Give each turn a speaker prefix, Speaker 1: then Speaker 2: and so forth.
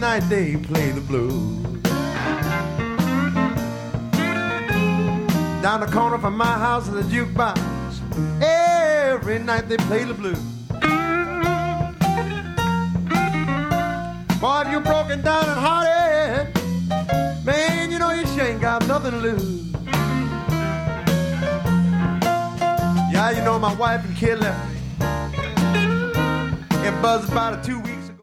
Speaker 1: night they play the blues. Down the corner from my house is a jukebox. Every night they play the blues. Boy, if you're broken down and hearted, man, you know you ain't got nothing to lose. Yeah, you know my wife and kid left me. It buzzed about a 2 week.